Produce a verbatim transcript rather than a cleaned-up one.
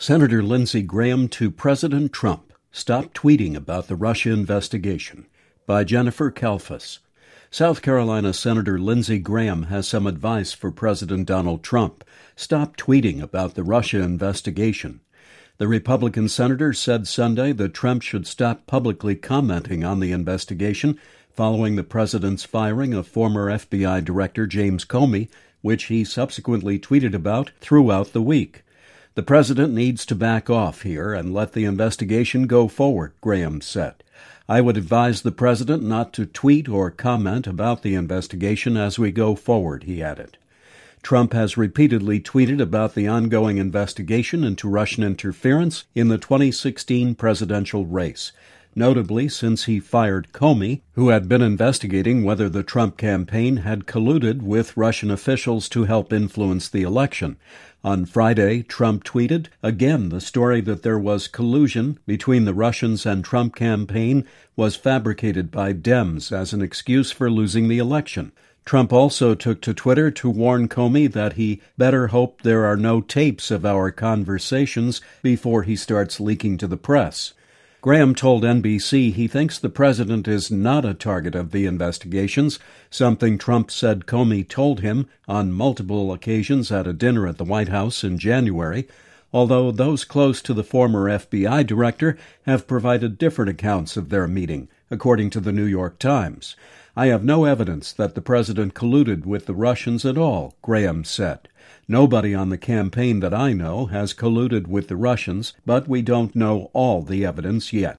Senator Lindsey Graham to President Trump. Stop tweeting about the Russia investigation. By Jennifer Kalfas. South Carolina Senator Lindsey Graham has some advice for President Donald Trump. Stop tweeting about the Russia investigation. The Republican senator said Sunday that Trump should stop publicly commenting on the investigation following the president's firing of former F B I Director James Comey, which he subsequently tweeted about throughout the week. The president needs to back off here and let the investigation go forward, Graham said. I would advise the president not to tweet or comment about the investigation as we go forward, he added. Trump has repeatedly tweeted about the ongoing investigation into Russian interference in the twenty sixteen presidential race, notably since he fired Comey, who had been investigating whether the Trump campaign had colluded with Russian officials to help influence the election. On Friday, Trump tweeted, again, the story that there was collusion between the Russians and Trump campaign was fabricated by Dems as an excuse for losing the election. Trump also took to Twitter to warn Comey that he better hope there are no tapes of our conversations before he starts leaking to the press. Graham told N B C he thinks the president is not a target of the investigations, something Trump said Comey told him on multiple occasions at a dinner at the White House in January, although those close to the former F B I director have provided different accounts of their meeting, according to the New York Times. I have no evidence that the president colluded with the Russians at all, Graham said. Nobody on the campaign that I know has colluded with the Russians, but we don't know all the evidence yet.